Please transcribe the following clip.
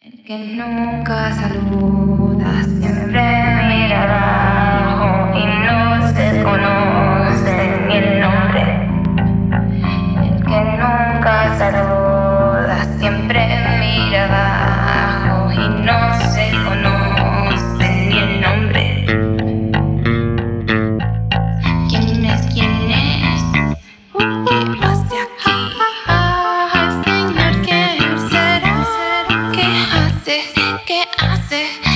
El que nunca saluda siempre mira abajo y no se conoce ni el nombre. El que nunca saluda siempre mira abajo y no se conoce ni el nombre. ¿Quién es? ¿Quién es? ¿Qué hace aquí? Señor, ¿quién será? ¿Qué hace? ¿Qué hace?